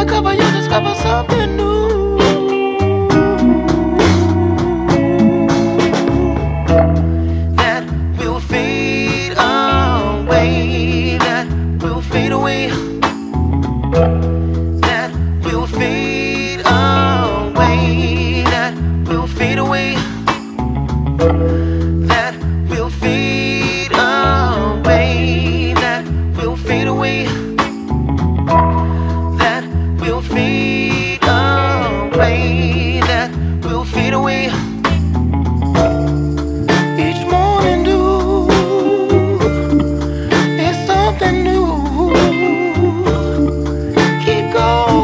discover, you discover something new. That will fade away. That will fade away. That will fade away. That will fade away. That will fade away. That will fade away. That will fade.